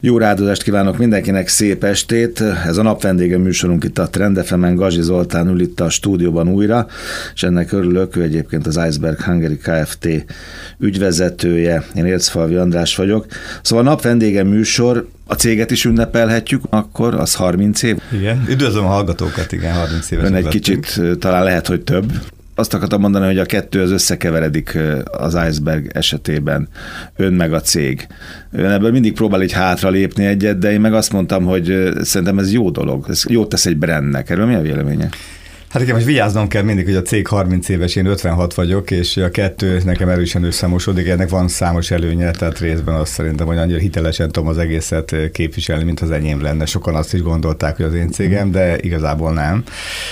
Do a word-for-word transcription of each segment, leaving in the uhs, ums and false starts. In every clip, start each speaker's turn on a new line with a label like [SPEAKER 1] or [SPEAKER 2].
[SPEAKER 1] Jó rádozást kívánok mindenkinek, szép estét! Ez a napvendége műsorunk itt a Trend ef emen, Gazsi Zoltán ül itt a stúdióban újra, és ennek örülök, ő egyébként az Iceberg Hungary Kft. Ügyvezetője, én Ércfalvi András vagyok. Szóval a napvendége műsor, a céget is ünnepelhetjük, akkor az harminc év.
[SPEAKER 2] Igen, üdvözlöm a hallgatókat, igen, harminc éves.
[SPEAKER 1] Ön egy kicsit talán lehet, hogy több. Azt akartam mondani, hogy a kettő az összekeveredik az Iceberg esetében, ön meg a cég. Ön ebből mindig próbál így hátra lépni egyet, de én meg azt mondtam, hogy szerintem ez jó dolog, ez jót tesz egy brandnek. Erről mi a véleménye?
[SPEAKER 2] Hát igen, most vigyáznom kell mindig, hogy a cég harminc éves, én ötvenhat vagyok, és a kettő nekem erősen összemosodik, ennek van számos előnye, tehát részben azt szerintem, hogy annyira hitelesen tudom az egészet képviselni, mint az enyém lenne. Sokan azt is gondolták, hogy az én cégem, de igazából nem.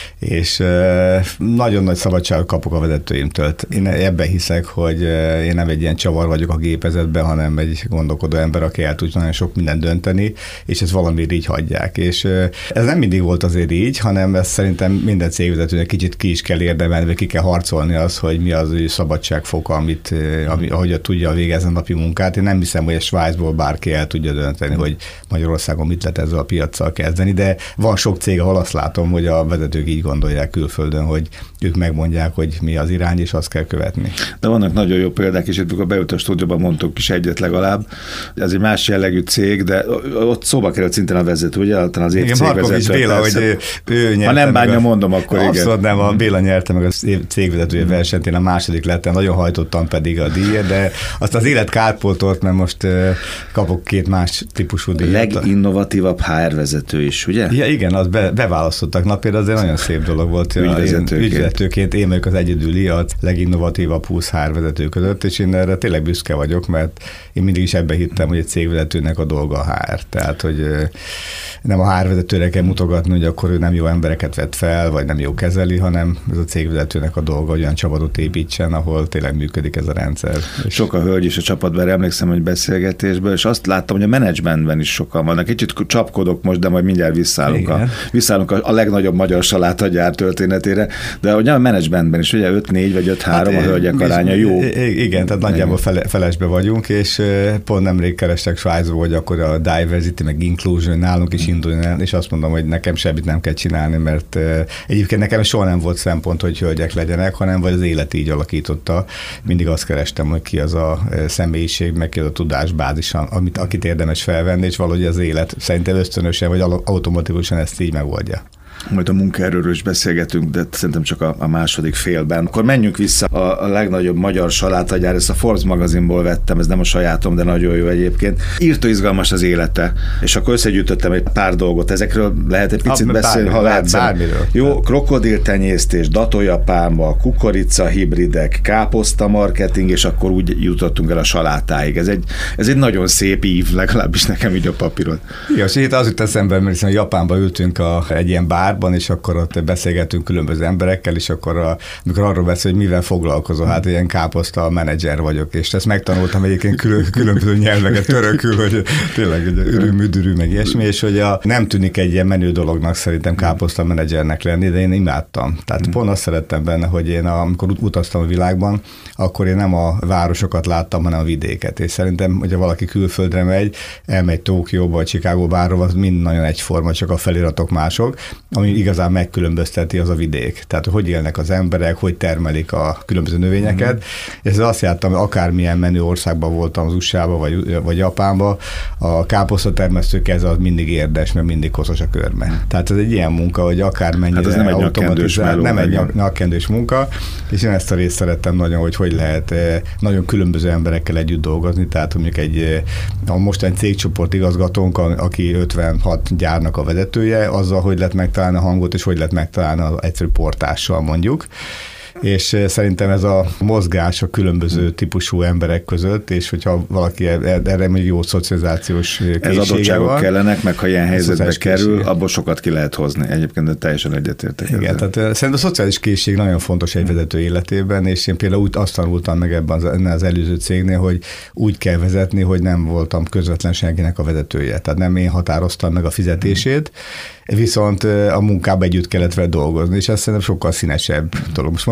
[SPEAKER 2] És nagyon nagy szabadságot kapok a vezetőimtől. Én ebben hiszek, hogy én nem egy ilyen csavar vagyok a gépezetben, hanem egy gondolkodó ember, aki el tud nagyon sok mindent dönteni, és ezt valamiért így hagyják. És ez nem mindig volt azért így, hanem ez szerintem minden cégvezetőnek kicsit ki is kell érdemelni, vagy ki kell harcolni az, hogy mi az ő szabadságfoka, amit, ami, ahogy tudja végezni a napi munkát. Én nem hiszem, hogy a Svájcból bárki el tudja dönteni, hogy Magyarországon mit lehet ezzel a piaccal kezdeni, de van sok cég, ahol azt látom, hogy a vezetők így gondolják külföldön, hogy ők megmondják, hogy mi az irány, és azt kell követni.
[SPEAKER 1] De vannak nagyon jó példák, és itt amikor beült a stúdióban mondtuk is egyet legalább. Ez egy más jellegű cég, de ott szóba került szintén a vezető, ugye? Talán az év cégvezető.
[SPEAKER 2] Béla, hogy ő, ő
[SPEAKER 1] ha nem bánja, a... mondom, akkor igen.
[SPEAKER 2] Abszolút nem, a Béla nyerte meg a cégvezetője versenyt, én a második lettem, nagyon hajtottam pedig a díjat, de azt az élet kárpótolt, mert most kapok két más típusú díjat.
[SPEAKER 1] Leginnovatívabb há er vezető is, ugye?
[SPEAKER 2] Ja, igen, azt be, beválasztottak napért, azért nagyon szép dolog volt.
[SPEAKER 1] Ügyvezetőként.
[SPEAKER 2] Ügyvezetőként én vagyok az egyedüli, a leginnovatívabb húsz há er vezető között, és én erre tényleg büszke vagyok, mert én mindig is ebbe hittem, hogy egy cégvezetőnek a dolga a há er. Tehát, hogy nem a há er vezetőre kell mutogatni, hogy akkor ő nem jó embereket vett fel, vagy nem jó kezeli, hanem ez a cégvezetőnek a dolga, hogy olyan csapatot építsen, ahol tényleg működik ez a rendszer.
[SPEAKER 1] Sok a hölgy is a csapatban, emlékszem, hogy beszélgetésből, és azt láttam, hogy a menedzsmentben is sokan vannak. Kicsit csapkodok most, de majd mindjárt visszaállunk, a, visszaállunk a, a legnagyobb magyar salátagyár történetére, de ugye a menedzsmentben is, ugye öt négy vagy öt három hát, a hölgyek aránya jó.
[SPEAKER 2] Igen, tehát nagyjából fele, felesbe vagyunk, és pont nemrég kerestek Svájcból, hogy akkor a diversity, meg inclusion nálunk is induljon el, és azt mondom, hogy nekem semmit nem kell csinálni, mert egyébként nekem soha nem volt szempont, hogy hölgyek legyenek, hanem vagy az élet így alakította. Mindig azt kerestem, hogy ki az a személyiség, meg ki az a tudásbázis, amit, akit érdemes felvenni, és valahogy az élet szerintem ösztönösen, vagy automatikusan ezt így megoldja.
[SPEAKER 1] Majd a munkaerőről is beszélgetünk, de szerintem csak a, a második félben. Akkor menjünk vissza a, a legnagyobb magyar salátagyár, ezt a Forbes magazinból vettem, ez nem a sajátom, de nagyon jó egyébként. Írtó izgalmas az élete, és akkor összegyűjtöttem egy pár dolgot. Ezekről lehet egy picit a, beszélni, bármi, ha lehet.
[SPEAKER 2] Bármiről.
[SPEAKER 1] Jó, krokodiltenyésztés, datójapálma, kukorica hibridek, káposzta marketing, és akkor úgy jutottunk el a salátáig. Ez egy, ez egy nagyon szép ív, legalábbis nekem így a papíron.
[SPEAKER 2] Igen, és itt az jut eszembe, mert hiszen Japánban ültünk a, egy ilyen bár, és akkor ott beszélgetünk különböző emberekkel, és akkor a, amikor arról beszél, hogy mivel foglalkozol, hát ilyen káposzta menedzser vagyok, és ezt megtanultam egyébként külön, különböző nyelveket törökül, hogy tényleg ürű-müdürű, meg ilyesmi, és hogy a, nem tűnik egy ilyen menő dolognak szerintem káposzta menedzsernek lenni, de én imádtam. Tehát mm. pont azt szerettem benne, hogy én a, amikor utaztam a világban, akkor én nem a városokat láttam, hanem a vidéket, és szerintem, hogyha valaki külföldre megy, elmegy Tokióba, vagy Chicagóba, bárhova, az mind nagyon egyforma, csak a feliratok mások, ami igazán megkülönbözteti, az a vidék. Tehát, hogy élnek az emberek, hogy termelik a különböző növényeket. Mm. És ez azt jártam, hogy akármilyen menő országban voltam, az u es á-ba vagy, vagy Japánba, a káposztatermesztő keze az mindig érdes, mert mindig koszos a körme. Mm. Tehát ez egy ilyen munka, hogy akármennyire hát ez nem egy nyakkendős, nem egy nyak, nyakkendős munka, és én ezt a részt szerettem nagyon, hogy hogy lehet nagyon különböző emberekkel együtt dolgozni, tehát mondjuk egy a mostani cégcsoport igazgatónk, aki ötvenhat gyárnak a vezetője, azzal, hogy lehet megtalálni a hangot, és hogy lehet megtalálni az egyszerű portással mondjuk. És szerintem ez a mozgás a különböző típusú emberek között, és hogyha valaki erre egy jó szocializációs készsége
[SPEAKER 1] ez adottságok
[SPEAKER 2] van,
[SPEAKER 1] kellenek, meg ha ilyen helyzetbe kerül, abból sokat ki lehet hozni. Egyébként de teljesen egyetértek.
[SPEAKER 2] Igen, ezzel. Tehát szerintem a szociális készség nagyon fontos egy vezető életében, és én például úgy azt tanultam meg ebben az, az előző cégnél, hogy úgy kell vezetni, hogy nem voltam közvetlen senkinek a vezetője. Tehát nem én határoztam meg a fizetését, viszont a munkában együtt kellett vele dolgozni, és ez szerintem sokkal színesebb dolog. Most mondtam,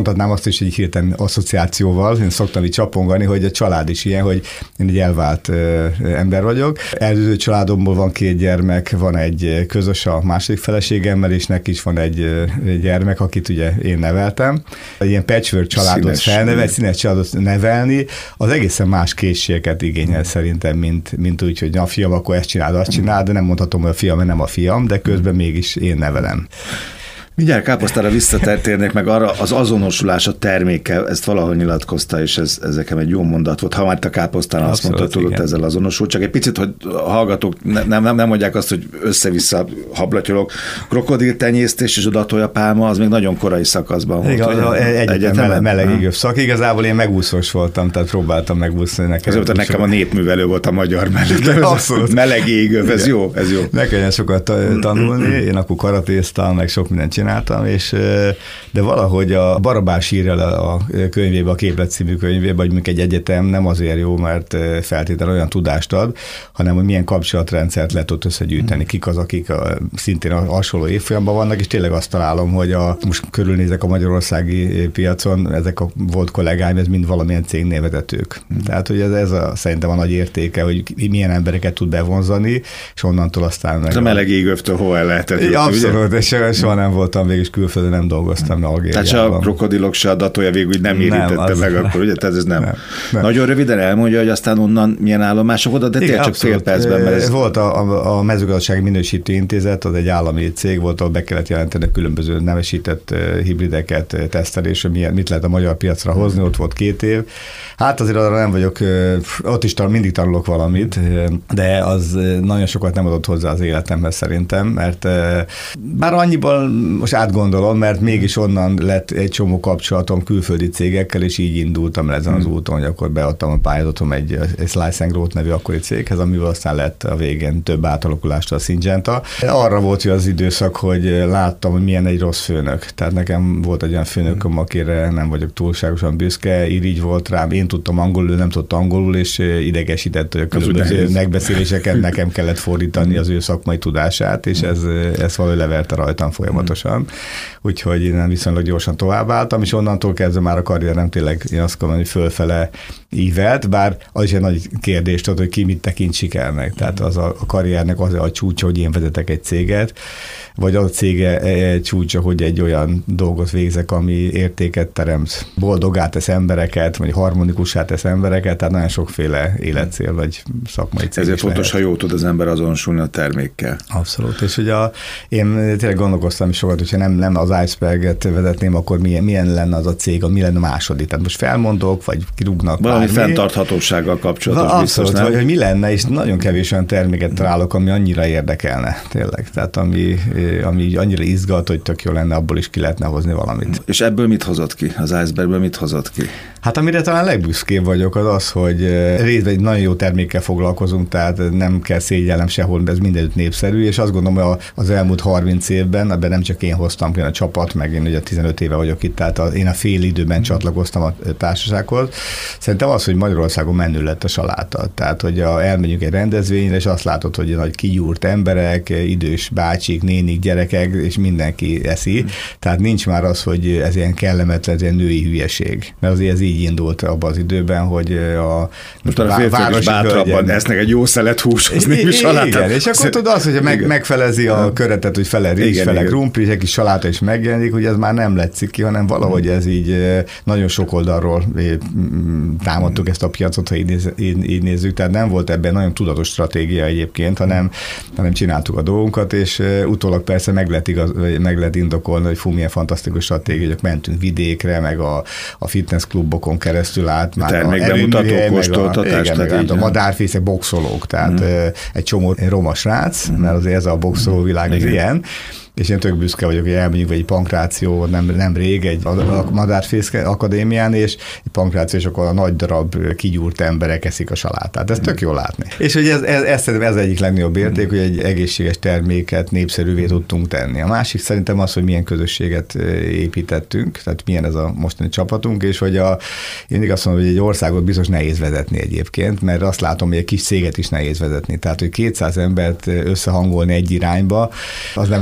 [SPEAKER 2] mondhatnám azt is egy hirtelen asszociációval, én szoktam így csapongani, hogy a család is ilyen, hogy én egy elvált ember vagyok. Előző családomból van két gyermek, van egy közös a második feleségemmel, és neki is van egy gyermek, akit ugye én neveltem. Ilyen patchwork családot felnevelni, színes családot nevelni, az egészen más készségeket igényel szerintem, mint, mint úgy, hogy a fiam, akkor ezt csináld, azt csináld, de nem mondhatom, hogy a fiam, mert nem a fiam, de közben mégis én nevelem.
[SPEAKER 1] Mindjárt káposztára visszatérnék meg arra, az azonosulás a termékkel, ezt valahol nyilatkozta, és ez, ez nekem egy jó mondat volt. Ha már a káposztán azt mondta, hogy tudott ezzel azonosul, csak egy picit, hogy a hallgatók nem, nem, nem mondják azt, hogy össze-vissza hablatyolok. Krokodiltenyésztés és a datójapálma, az még nagyon korai szakaszban volt.
[SPEAKER 2] Igen, egyetemen meleg égő szak. Igazából én megúszós voltam, tehát próbáltam megúszni nekem.
[SPEAKER 1] Ezért nekem a népművelő volt a magyar mellett. Meleg égő, ez jó, ez jó.
[SPEAKER 2] Ne kelljen sokat tanulni, én akkor karatéztam, meg sok mindent csináltam. És, de valahogy a Barabás ír el a könyvébe, a Képlet című könyvébe, hogy mondjuk egy egyetem nem azért jó, mert feltétlenül olyan tudást ad, hanem hogy milyen kapcsolatrendszert lehet ott összegyűjteni, kik az, akik a, szintén a hasonló évfolyamban vannak, és tényleg azt találom, hogy a, most körülnézek a magyarországi piacon, ezek a volt kollégáim, ez mind valamilyen cégnél vezetők. Tehát, hogy ez, ez a, szerintem a nagy értéke, hogy milyen embereket tud bevonzani, és onnantól aztán meg...
[SPEAKER 1] Ez a meleg égőftől hol el lehetett jutni,
[SPEAKER 2] abszolút, és soha nem voltam végig külföldön, nem dolgoztam Algériában.
[SPEAKER 1] Tehát se a krokodilok, se a datója végül nem érintette meg nem. Akkor, ugye? Tehát ez nem. Nem, nem. Nagyon röviden elmondja, hogy aztán onnan milyen állomások oda, de tényleg csak fél percben. Mert ez...
[SPEAKER 2] Volt a, a, a mezőgazdasági minősítő intézet, az egy állami cég volt, ahol be kellett jelenteni különböző nevesített hibrideket, tesztelésre, mit lehet a magyar piacra hozni, ott volt két év. Hát azért arra nem vagyok, ott is mindig tanulok valamit, de az nagyon sokat nem adott hozzá az életemhez szerintem, mert bár annyiban most átgondolom, mert mégis onnan lett egy csomó kapcsolatom külföldi cégekkel, és így indultam el ezen az úton, hogy akkor beadtam a pályázatom egy, egy Slice and Growth nevű akkori céghez, amivel aztán lett a végén több átalakulást a Syngenta. Arra volt az időszak, hogy láttam, hogy milyen egy rossz főnök. Tehát nekem volt egy olyan főnököm, akire nem vagyok túlságosan büszke, így volt rám, én tudtam angolul, nem tudtam angolul, és idegesített, hogy a különböző megbeszéléseket nekem kellett fordítani az ő szakmai tudását, és ez, ez valahogy leverte rajtam folyamatosan. Úgyhogy én viszonylag gyorsan továbbálltam, és onnantól kezdve már a karrierem tényleg, én azt mondom, hogy fölfele ívelt, bár az is egy nagy kérdés, tudod, hogy ki mit tekint sikernek. Tehát az a, a karriernek az a csúcsa, hogy én vezetek egy céget, vagy az a cége egy csúcsa, hogy egy olyan dolgot végzek, ami értéket teremt, boldogát tesz embereket, vagy harmonikussá tesz embereket, tehát nagyon sokféle életcél, vagy szakmai cél.
[SPEAKER 1] Ezért fontos, lehet. Ha jó tud az ember azonosulni a termékkel.
[SPEAKER 2] Abszolút, és ugye a, én tényleg gondolkoztam is sokat, hogyha nem, nem az Iceberget vezetném, akkor milyen, milyen lenne az a cég, mi lenne a második. Tehát most felmondok, vagy kirúgnak
[SPEAKER 1] valami bármi. Fenntarthatósággal kapcsolatos
[SPEAKER 2] Va,
[SPEAKER 1] biztos,
[SPEAKER 2] abszolút, hogy, hogy mi lenne, és nagyon kevés olyan terméket találok, ami annyira érdekelne, tényleg. Tehát ami, ami annyira izgat, hogy tök jó lenne, abból is ki lehetne hozni valamit.
[SPEAKER 1] És ebből mit hozott ki? Az Icebergből mit hozott ki?
[SPEAKER 2] Hát amire talán legbüszkébb vagyok, az az, hogy részben egy nagyon jó termékkel foglalkozunk, tehát nem kell szégyellem sehol, ez mindenütt népszerű, és azt gondolom, hogy az elmúlt harminc évben, ebben nem csak én hoztam ki a csapat, meg én ugye tizenöt éve vagyok itt, tehát én a fél időben csatlakoztam a társasághoz. Szerintem az, hogy Magyarországon menő lett a saláta. Tehát, hogy a, elmegyünk egy rendezvényre, és azt látod, hogy nagy kigyúrt emberek, idős bácsik, nénik, gyerekek, és mindenki eszi. Tehát nincs már az, hogy ez ilyen kellemetlen, ez ilyen női hülyeség. Mert azért ez így indult abban az időben, hogy a,
[SPEAKER 1] most a férfiak is bátrabban esznek egy jó szelet hús, az némi salátát.
[SPEAKER 2] Igen, és akkor tudod azt, hogy meg, megfelezi a köretet, hogy fele rizs, fele krumpli, egy kis saláta is megjelenik, hogy ez már nem letszik ki, hanem valahogy ez így nagyon sok oldalról támadtuk ezt a piacot, ha így, néz, így, így nézzük, tehát nem volt ebben nagyon tudatos stratégia egyébként, hanem, hanem csináltuk a dolgunkat, és utólag persze meg lehet, igaz, meg lehet indokolni, hogy fú, milyen fantasztikus stratégia, hogy mentünk vidékre, meg a, a fitnessklubokon keresztül át, már
[SPEAKER 1] termékbemutató, kóstoltatás,
[SPEAKER 2] a madárfészek, boxolók, tehát mm. egy csomó roma srác, mm. mert azért ez a boxoló világ az ilyen, és én tök büszke vagyok, hogy elmegyünk egy pankráció, nem, nem rég, egy madárfész akadémián, és egy pankráció, és akkor a nagy darab kigyúrt emberek eszik a salátát. Ez tök jól látni. És hogy ez, ez, ez, ez egyik legnagyobb érték, hogy egy egészséges terméket népszerűvé tudtunk tenni. A másik szerintem az, hogy milyen közösséget építettünk, tehát milyen ez a mostani csapatunk, és hogy a, én azt mondom, hogy egy országot biztos nehéz vezetni egyébként, mert azt látom, hogy egy kis céget is nehéz vezetni. Tehát, hogy kétszáz embert összehangolni egy irányba, az nem egy egyszerű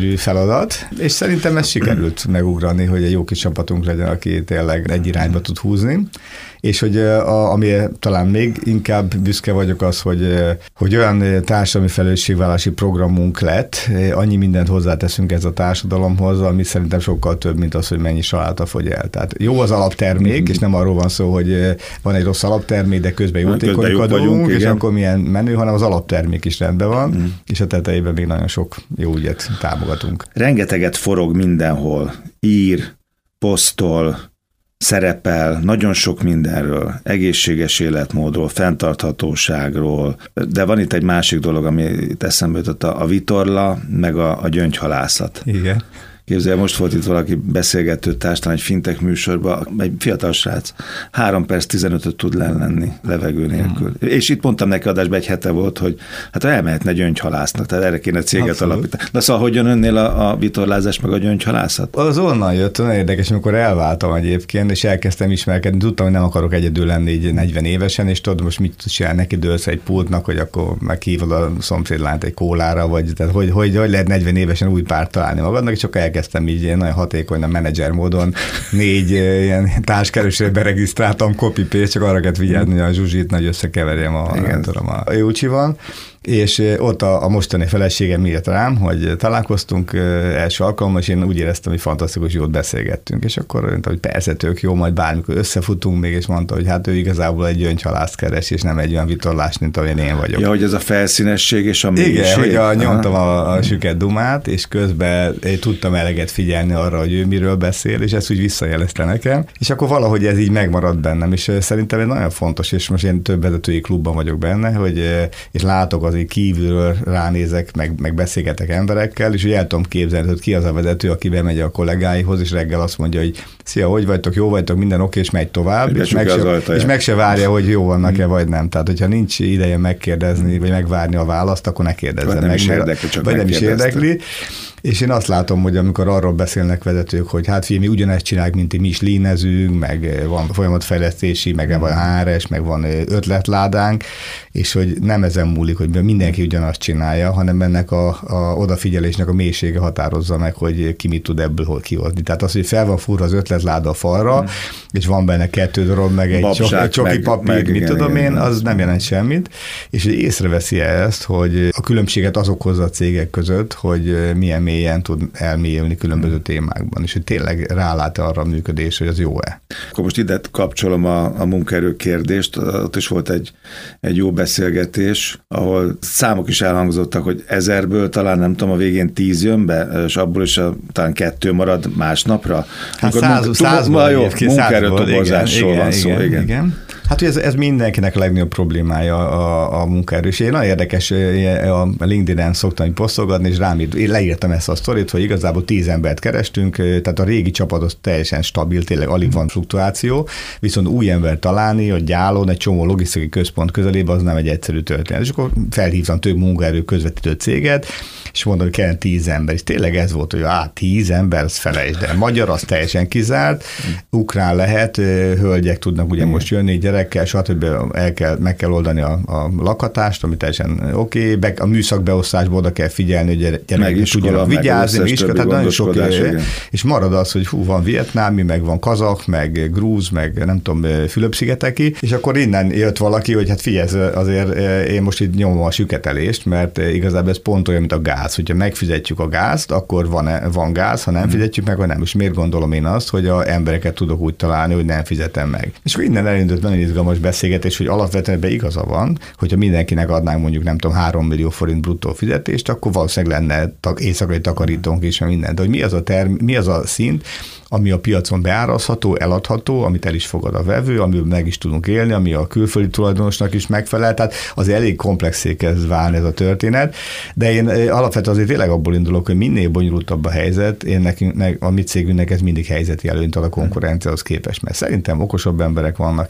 [SPEAKER 2] egyszerű feladat, és szerintem ez sikerült megugrani, hogy egy jó kis csapatunk legyen, aki tényleg egy irányba tud húzni. És hogy a, ami talán még inkább büszke vagyok az, hogy, hogy olyan társadalmi felelősségvállalási programunk lett, annyi mindent hozzáteszünk ez a társadalomhoz, ami szerintem sokkal több, mint az, hogy mennyi salátát fogy el. Tehát jó az alaptermék, mm-hmm. és nem arról van szó, hogy van egy rossz alaptermék, de közben jótékonykodunk, és akkor milyen menő, hanem az alaptermék is rendben van, mm. és a tetejében még nagyon sok jó ügyet támogatunk.
[SPEAKER 1] Rengeteget forog mindenhol, ír, posztol, szerepel nagyon sok mindenről, egészséges életmódról, fenntarthatóságról, de van itt egy másik dolog, ami itt eszembe jutott, a vitorla, meg a, a gyöngyhalászat.
[SPEAKER 2] Igen.
[SPEAKER 1] Képzelj, most volt itt valaki beszélgető társán egy fintech műsorban, egy fiatal srác, három perc tizenötöt tud lenni levegő nélkül. Hmm. És itt mondtam neki adásban, egy hete volt, hogy hát elmehetne gyöngyhalásznak, tehát erre kéne céget Abszolút. alapítani. De szóval hogyan önnél a, a vitorlázás meg a gyöngyhalászat?
[SPEAKER 2] Az onnan jött, nagyon érdekes, amikor elváltam egyébként, és elkezdtem ismerkedni, tudtam, hogy nem akarok egyedül lenni így negyven évesen, és tudod, most mit tudsz csinálni, neki dőlsz egy pultnak, hogy akkor meghívod a szomszédlányt egy kólára, vagy tehát hogy, hogy, hogy lehet negyven évesen új párt találni magadnak, és akkor kezdtem így nagyon hatékony a menedzser módon négy ilyen társkeresőre beregisztráltam, copy-paste, csak arra kellett vigyázni, hogy a Zsuzsit nagy összekeverjem a, nem tudom, a Júcsival, és ott a, a mostani feleségem írt rám, hogy találkoztunk első alkalommal, és én úgy éreztem, hogy fantasztikus, jót beszélgettünk, és akkor mondta, hogy persze tök jó, majd bármikor összefutunk még, és mondta, hogy hát ő igazából egy gyöngyhalászt keres, és nem egy olyan vitorlás, mint amilyen én vagyok.
[SPEAKER 1] Ja, hogy ez a felszínesség és a mélység.
[SPEAKER 2] Igen, hogy a, nyomtam a, a süket dumát, és közben én tudtam eleget figyelni arra, hogy ő miről beszél, és ezt úgy visszajelezte nekem, és akkor valahogy ez így megmaradt bennem, és szerintem ez nagyon fontos, és most én több vezetői klubban vagyok benne, hogy és látok az így kívülről ránézek, meg, meg beszélgetek emberekkel, és hogy el tudom képzelni, hogy ki az a vezető, aki bemegy a kollégáihoz, és reggel azt mondja, hogy szia, hogy vagytok, jó vagytok, minden oké, és megy tovább, és meg, se, és meg se várja, hogy jó vannak-e, vagy nem. Tehát, hogyha nincs ideje megkérdezni, vagy megvárni a választ, akkor ne kérdezzen
[SPEAKER 1] vagy
[SPEAKER 2] meg.
[SPEAKER 1] Nem is érdekli, csak
[SPEAKER 2] vagy nem is érdekli. És én azt látom, hogy amikor arról beszélnek vezetők, hogy hát figyelj, mi ugyanezt csináljuk, mint mi is leanezünk, meg van folyamatfejlesztési, meg van há er es, meg van ötletládánk, és hogy nem ezen múlik, hogy mindenki ugyanazt csinálja, hanem ennek a, a odafigyelésnek a mélysége határozza meg, hogy ki mit tud ebből kihozni. Tehát az, hogy fel van furva az ötletláda a falra, hmm. és van benne kettő darab, meg egy Babság, csoki meg, papír, meg, mit igen, tudom igen, én, az nem jelent semmit, és hogy észreveszi ezt, hogy a különbséget azok hozza a cégek között, hogy milyen mélyen tud elmélyülni különböző témákban, és hogy tényleg rálát arra a működés, hogy az jó-e.
[SPEAKER 1] Akkor most ide kapcsolom a, a munkaerő kérdést, ott is volt egy, egy jó beszélgetés, ahol számok is elhangzottak, hogy ezerből talán nem tudom, a végén tíz jön be, és abból is a, talán kettő marad másnapra.
[SPEAKER 2] Hát százból
[SPEAKER 1] munkaerőtoborzásról van szó.
[SPEAKER 2] Igen, igen. igen. Hát ez, ez mindenkinek a legnagyobb problémája a, a munkaerő. És én nagyon érdekes, a LinkedIn-en szoktam posztolgatni, és rám én leírtam ezt a sztorit, hogy igazából tíz embert kerestünk, tehát a régi csapat az teljesen stabil, tényleg alig van fluktuáció, viszont új embert találni, a gyálon, egy csomó logisztikai központ közelében, az nem egy egyszerű történet. És akkor felhívtam több munkaerő közvetítő céget, és mondom, hogy kell tíz ember. És tényleg ez volt, hogy á, tíz ember, az felejtsd el. Magyar az teljesen kizárt, ukrán lehet, hölgyek tudnak ugye most jönni, gyerekkel, stb. El kell, meg kell oldani a, a lakhatást, ami teljesen oké, okay. A műszakbeosztásból oda kell figyelni, hogy gyerekek tudjanak vigyázni, meg iskola, tehát nagyon sok, és marad az, hogy hú, van vietnámi, meg van kazak, meg grúz, meg nem tudom, Fülöp-szigeteki, és akkor innen jött valaki, hogy hát figyelj, azért én most itt nyomom a süketelést, mert igazából ez pont olyan, mint a gáz. Hogyha megfizetjük a gázt, akkor van, van gáz, ha nem fizetjük meg, vagy nem. És miért gondolom én azt, hogy a embereket tudok úgy találni, hogy nem fizetem meg. És akkor innen elindult nagyon izgalmas beszélgetés, hogy alapvetően ebben igaza van, hogyha mindenkinek adnánk mondjuk nem tudom három millió forint bruttó fizetést, akkor valószínűleg lenne éjszakai takarítónk is, minden. De hogy mi az a term, mi az a szint, ami a piacon beárazható, eladható, amit el is fogad a vevő, amiből meg is tudunk élni, ami a külföldi tulajdonosnak is megfelel. Tehát azért elég komplexé kezd válni ez a történet, de én alapvetően azért tényleg abból indulok, hogy minél bonyolultabb a helyzet, én nekünk, a mi cégünknek ez mindig helyzeti előnyt ad a konkurenciához képest, mert szerintem okosabb emberek vannak itt, meg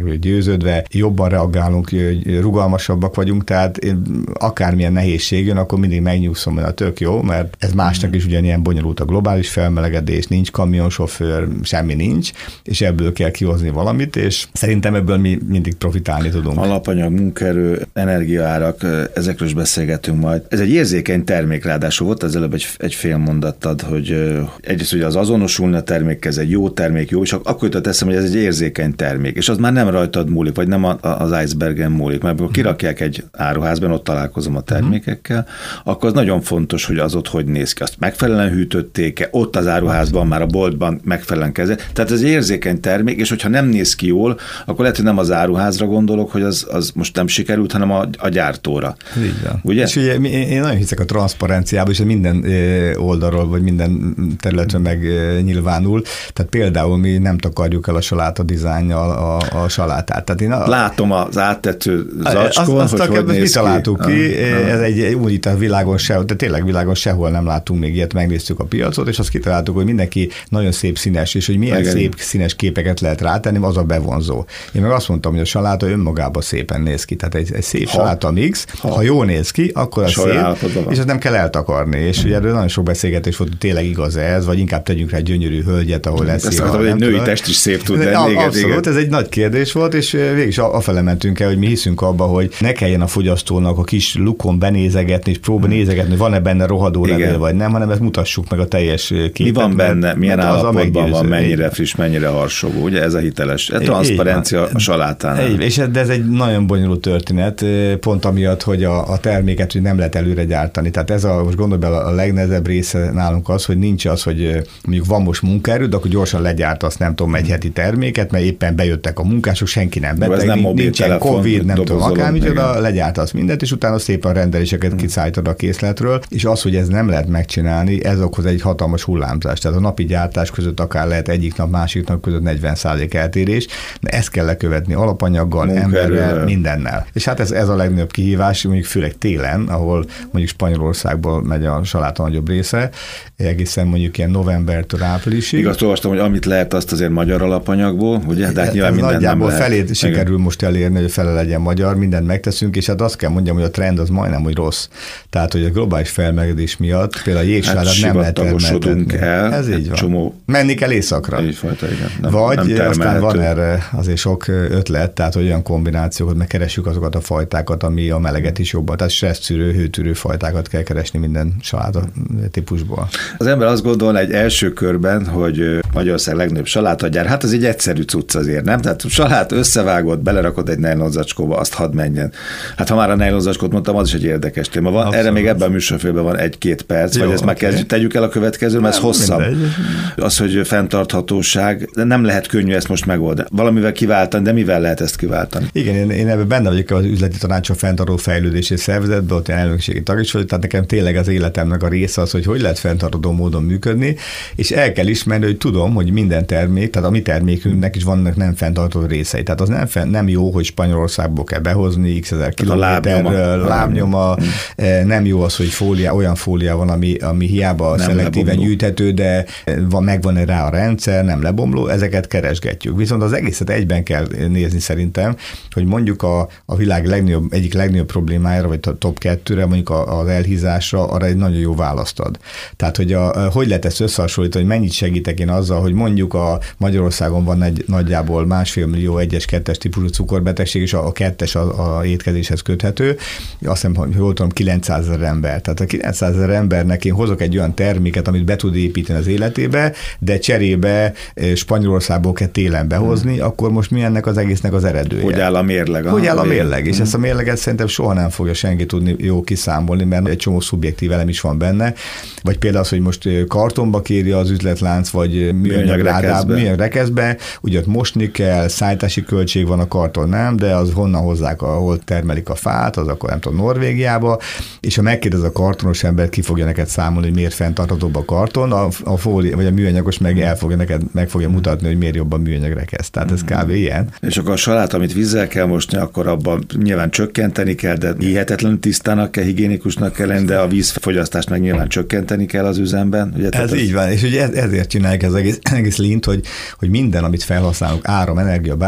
[SPEAKER 2] meg győződve, jobban reagálunk, rugalmasabbak vagyunk, tehát én, akármilyen nehézség jön, akkor mindig megnyugszom, hogy a tök jó, mert ez másnak is ugyanilyen bonyolult a globális felmelegedés, nincs kamionsofőr, semmi nincs, és ebből kell kihozni valamit, és szerintem ebből mi mindig profitálni tudunk.
[SPEAKER 1] Alapanyag, munkaerő, energiaárak, ezekről is beszélgetünk majd. Ez egy érzékeny termék, ráadásul volt az előbb egy, egy fél mondattad, hogy egyrészt ugye az azonosulni a termék, ez egy jó termék, jó, és akkor jutott eszembe, hogy ez egy érzékeny termék, és az már nem rajtad múlik, vagy nem az icebergen múlik, mert amikor kirakják egy áruházban, ott találkozom a termékekkel, akkor az nagyon fontos, hogy az ott hogy néz ki. Azt megfelelően hűtötték-e, ott az áruházban, már a boltban megfelelően kezel. Tehát ez egy érzékeny termék, és hogyha nem néz ki jól, akkor lehet, hogy nem az áruházra gondolok, hogy az, az most nem sikerült, hanem a, a gyártóra.
[SPEAKER 2] Így van. Ugye? És ugye én nagyon hiszek a transzparenciában, és minden oldalról, vagy minden területen megnyilvánul. Tehát például mi nem takarjuk el a saláta dizájnnyal a, a salátát. Tehát én a...
[SPEAKER 1] Látom az áttető zacskón,
[SPEAKER 2] azt, azt
[SPEAKER 1] hogy hogy néz
[SPEAKER 2] mi találtuk ki. ki.
[SPEAKER 1] Ah,
[SPEAKER 2] ez egy úgy itt a világon sehol, de tényleg világon sehol nem láttunk még ilyet, megnéztük a piacot, és azt kitaláltuk, hogy mindenki nagyon szép színes, és hogy milyen
[SPEAKER 1] igen.
[SPEAKER 2] szép színes képeket lehet rátenni, az a bevonzó. Én meg azt mondtam, hogy a saláta önmagában szépen néz ki. Tehát egy, egy szép ha. saláta mix, ha. ha jól néz ki, akkor az szép, és azt nem kell eltakarni. És ugye erről nagyon sok beszélgetés volt, hogy tényleg igaz ez, vagy inkább tegyünk rá gyönyörű hölgyet, ahol lesz.
[SPEAKER 1] Ezt akartam, hogy egy női test is szép tud lenni.
[SPEAKER 2] Abszolút, ez egy nagy kérdés volt, és végig afele mentünk el, hogy mi hiszünk abba, hogy ne kelljen a fogyasztónak a kis lukon benézegetni, és próba nézegetni, van-e benne rohadó levél, vagy nem, hanem ezt mutassuk meg a teljes képet.
[SPEAKER 1] Mi van benne, milyen állapotban van, mennyire
[SPEAKER 2] így.
[SPEAKER 1] friss, mennyire harsogó, ugye ez a hiteles. Ez transzparencia a salátánál.
[SPEAKER 2] Így, és de ez egy nagyon bonyolult történet, pont amiatt, hogy a, a terméket nem lehet előre gyártani. Tehát ez a, most gondolj bele, a legnehezebb része nálunk az, hogy nincs az, hogy mondjuk van most munkaerő, de akkor gyorsan legyártasz, nem tudom, egy heti terméket, mert éppen bejöttek a munkások, senki nem beteg, nem nincsen Covid, nem tudom, akármicsoda, legyártasz mindent, és utána szépen rendeléseket kiszállítod a készletről, és az, hogy ez nem lehet megcsinálni, ez okoz egy hatalmas hullámzást. Tehát a napi gyártás között akár lehet egyik nap, másik nap között negyven százalék eltérés, de ezt kell lekövetni alapanyaggal, munkaerővel, emberrel, mindennel. És hát ez, ez a legnagyobb kihívás, mondjuk főleg télen, ahol mondjuk Spanyolországból megy a saláta nagyobb része, egészen mondjuk ilyen novembertől áprilisig.
[SPEAKER 1] Igaz, olvastam, hogy amit lehet, azt azért magyar alapanyagból, ugye? De hát nyilván minden
[SPEAKER 2] nagyjából
[SPEAKER 1] nem lehet.
[SPEAKER 2] felét sikerül most elérni, hogy fele legyen magyar, mindent megteszünk, és hát azt kell mondjam, hogy a trend az majdnem, hogy rossz. Tehát, hogy a globális felmelegedés miatt például a jégsálat hát nem lehet termeltetni.
[SPEAKER 1] El,
[SPEAKER 2] ez így van.
[SPEAKER 1] Csomó...
[SPEAKER 2] Menni kell északra.
[SPEAKER 1] Így fajta, igen. Nem,
[SPEAKER 2] Vagy
[SPEAKER 1] nem
[SPEAKER 2] aztán van erre azért sok ötlet, tehát hogy olyan kombinációkat, meg keressük azokat a fajtákat, ami a meleget is jobban, tehát stressztűrő, hőtűrő fajtákat kell keresni minden saláta típusból. Az
[SPEAKER 1] ember azt gondolna egy első körben, hogy Magyarország legnagyobb salátagyár, hát az egy egyszerű cucc azért, nem? Tehát salát összevágod, belerakod egy nejlonzacskóba, azt hadd menjen. Hát ha már a nejlonzacskót mondtam, az is egy érdekes téma. Van, abszolút. Erre még ebben a műsorfilmben van egy-két perc, jó, vagy ezt okay. már kezdjük, tegyük el a következő, mert ez hosszabb. Mindegy. Az, hogy fenntarthatóság, de nem lehet könnyű ezt most megoldani. Valamivel kiváltani, de mivel lehet ezt kiváltani? Igen, én, én ebben benne vagyok az üzleti tanácson fenntartó fejlődési szervezetben, ott elnökségi tag is vagyok, tehát nekem tényleg az életemnek a része az, hogy hogy lehet fenntartható módon működni, és el kell ismerni, hogy tudom, hogy minden termék, tehát a mi termékünknek is vannak nem fenntartható részei. Tehát az nem, fenn, nem jó, hogy Spanyolországból kell behozni x ezer kilométerről, lábnyoma, nem jó az, hogy fólia, olyan fólia van, ami, ami hiába nem szelektíven lebomló. Gyűjthető, de van, megvan rá a rendszer, nem lebomló, ezeket keresgetjük. Viszont az egészet egyben kell nézni szerintem, hogy mondjuk a, a világ legnagyobb, egyik legnagyobb problémájára, vagy a top kettőre, mondjuk az elhízásra, arra egy nagyon jó választ ad. Tehát, hogy a, hogy lehet ezt összehasonlítani, hogy mennyit segítek én azzal, hogy mondjuk a Magyarországon van egy nagyjából másfél millió egyes, kettes típusú cukorbetegség, és a, a kettes a, a étkezéshez köthető. Azt hiszem, hogy jól tudom, kilencszázezer ember. Tehát a kilencszázezer embernek én hozok egy olyan terméket, amit be tud építeni az életébe, de cserébe Spanyolországból kell télen behozni, hmm. akkor most mi ennek az egésznek az eredője? Hogy áll a mérleg? Hogy áll a mérleg? És hmm. ezt a mérleget szerintem soha nem fogja senki tudni jó kiszámolni, mert egy csomó szubjektív elem is van benne. Vagy például az, hogy most kartonba kéri az üzletlánc, vagy műanyag rádába, műanyag rekeszbe, ugye ott mosni kell, szállítási költség van, a karton nem, de az honnan hozzák, ahol termelik a fát, az akkor nem tudom, Norvégiába, és ha megkérdez a kartonos ember, ki fogja neked számolni, hogy miért fenntarthatóbb a karton, a, a fólia, vagy a műanyagos meg el fogja neked, meg fogja mutatni, hogy miért jobb a műanyag rekesz. Tehát ez kb. Ilyen. És akkor a salát, amit vízzel kell mosni, akkor abban nyilván csökkenteni kell, de hihetetlenül tisztának kell, higiénikusnak kell lenni, de a vízfogyasztást meg nyilván csökkenteni kell az üzemben. Ugye, ez így van, és ugye ezért csinálják ez egész, egész lint, hogy, hogy minden, amit felhasználunk, áram, energia, bármi,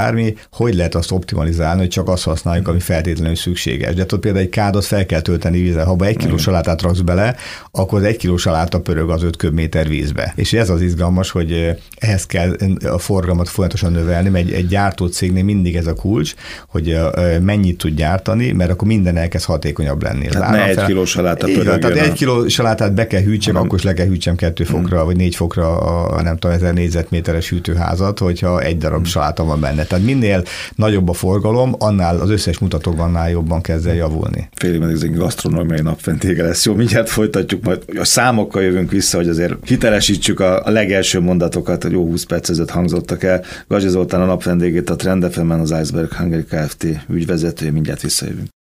[SPEAKER 2] bármi, hogy lehet azt optimalizálni, hogy csak azt használjuk, ami feltétlenül szükséges. De ott például egy kádot fel kell tölteni vízzel. Ha egy kiló salátát raksz bele, akkor az egy kiló saláta pörög az öt köbméter vízbe. És ez az izgalmas, hogy ehhez kell a forgalmat folyamatosan növelni, mert egy, egy gyártócégnél mindig ez a kulcs, hogy mennyit tud gyártani, mert akkor minden elkezd hatékonyabb lenni.
[SPEAKER 1] Hát ne egy kiló saláta pörögjön.
[SPEAKER 2] Tehát egy kiló salátát be kell hűtsem, akkor is le kell hűtsem kettő fokra, hmm. vagy négy fokra a nem tudom, ezer négyzetméteres hűtőházat, hogyha egy darab hmm. saláta van benne. Tehát minél nagyobb a forgalom, annál az összes mutatókban annál jobban kezd el javulni.
[SPEAKER 1] Félig meddig ez egy gasztronómiai napvendége lesz. Jó, mindjárt folytatjuk, majd a számokkal jövünk vissza, hogy azért hitelesítsük a, a legelső mondatokat, hogy jó húsz perc ezelőtt hangzottak el. Gazsi Zoltán a napvendégét, a Trend ef emen az Iceberg Hungary Kft. Ügyvezetője, mindjárt visszajövünk.